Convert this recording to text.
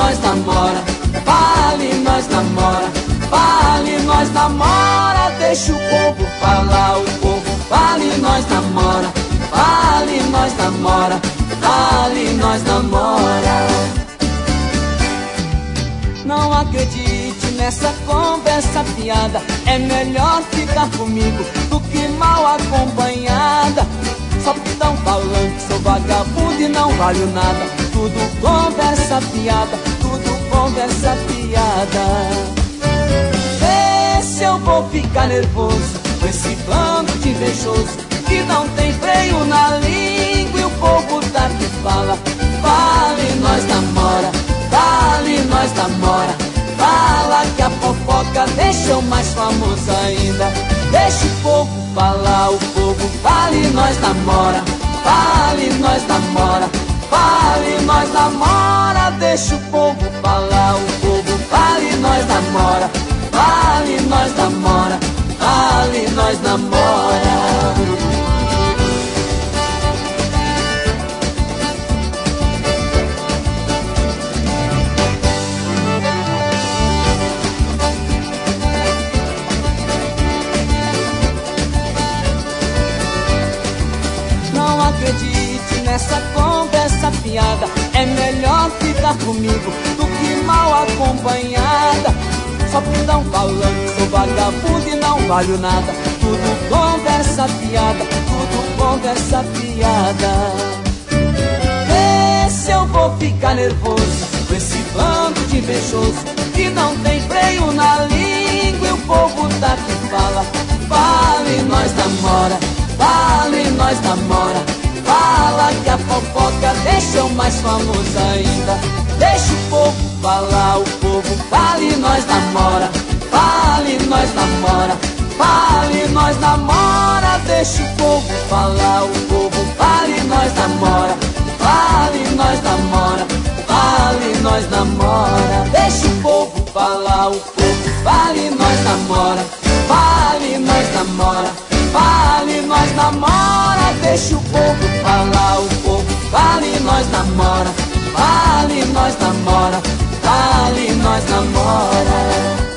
nós namora, fale, nós namora, fale, nós namora. Deixa o povo falar, o povo fale, nós namora, fale, nós namora, fale, nós namora. Não acredite nessa conversa fiada, é melhor ficar comigo do que mal acompanhada. Só que tão falando que sou vagabundo e não valho nada. Tudo conversa fiada, tudo conversa fiada. Vê se eu vou ficar nervoso com esse bando de invejoso que não tem freio na língua e o povo tá que fala. Fale, nós namora, fale, nós namora, fala que a fofoca deixa eu mais famoso ainda. Deixa o povo falar, o povo fale, nós namora, fale, nós namora, fale, nós namora. Deixa o povo falar, o povo fale, nós namora, fale, nós namora, fale, nós namora. Não acredite nessa conversa fiada, é melhor ficar comigo do que mal acompanhada. Só que tão falando que sou vagabundo e não valho nada. Tudo conversa fiada, tudo conversa fiada. Vê se eu vou ficar nervoso com esse bando de invejoso que não tem freio na língua e o povo tá que fala. Fale, nós namora, fale, nós namora, fala que a fofoca deixa eu mais famoso ainda. Deixa o povo falar, o povo fale, nós namora, fale, nós namora, fale, nós namora. Deixa o povo falar, o povo fale, nós namora, fale, nós namora, fale, nós namora. Deixa o povo falar, o povo fale, nós namora, fale, nós namora, fale, nós namora. Deixa o povo falar, o povo fale, nós namora, fale, nós namora, fale, nós namora.